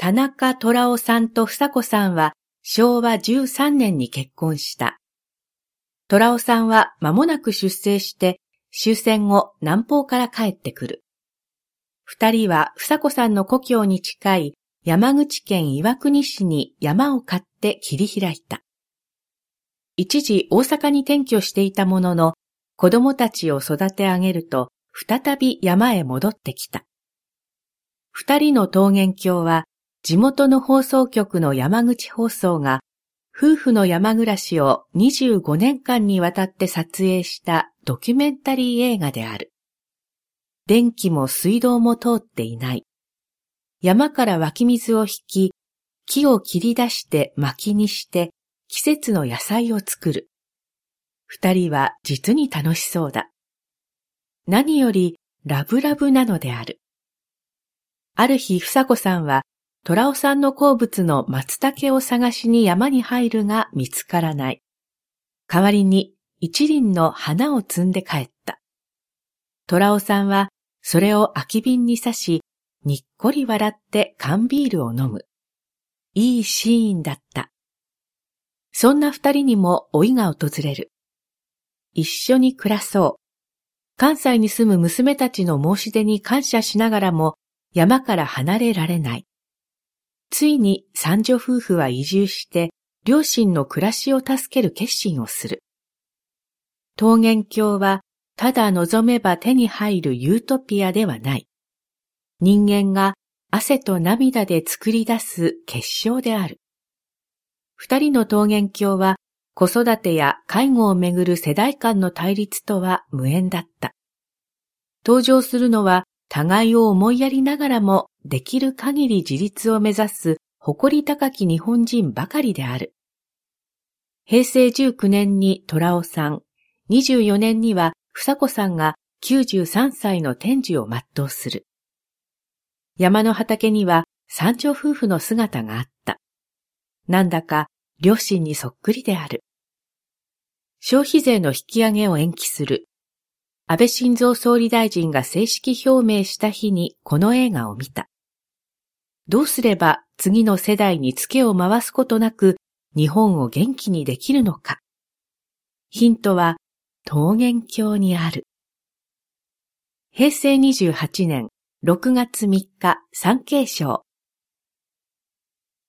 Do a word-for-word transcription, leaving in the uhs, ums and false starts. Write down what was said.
田中虎夫さんと房子さんはしょうわじゅうさんねんに結婚した。虎夫さんは間もなく出征して終戦後南方から帰ってくる。二人は房子さんの故郷に近い山口県岩国市に山を買って切り開いた。一時大阪に転居していたものの、子供たちを育て上げると再び山へ戻ってきた。二人の桃源郷は地元の放送局の山口放送が夫婦の山暮らしをにじゅうごねんかんにわたって撮影したドキュメンタリー映画である。電気も水道も通っていない。山から湧き水を引き、木を切り出して薪にして季節の野菜を作る。二人は実に楽しそうだ。何よりラブラブなのである。ある日、房子さんは虎夫さんの好物の松茸を探しに山に入るが見つからない。代わりに一輪の花を摘んで帰った。虎夫さんはそれを空き瓶に刺し、にっこり笑って缶ビールを飲む。いいシーンだった。そんな二人にも老いが訪れる。一緒に暮らそう。関西に住む娘たちの申し出に感謝しながらも山から離れられない。ついに三女夫婦は移住して両親の暮らしを助ける決心をする。桃源郷はただ望めば手に入るユートピアではない。人間が汗と涙で作り出す結晶である。二人の桃源郷は子育てや介護をめぐる世代間の対立とは無縁だった。登場するのは互いを思いやりながらもできる限り自立を目指す誇り高き日本人ばかりである。へいせいじゅうきゅうねんに虎夫さん、にじゅうよねんには房子さんがきゅうじゅうさんさいの天寿を全うする。山の畑には三女夫婦の姿があった。なんだか両親にそっくりである。消費税の引き上げを延期する。安倍晋三総理大臣が正式表明した日にこの映画を見た。どうすれば次の世代にツケを回すことなく日本を元気にできるのか。ヒントは桃源郷にある。へいせいにじゅうはちねんろくがつみっか、産経省。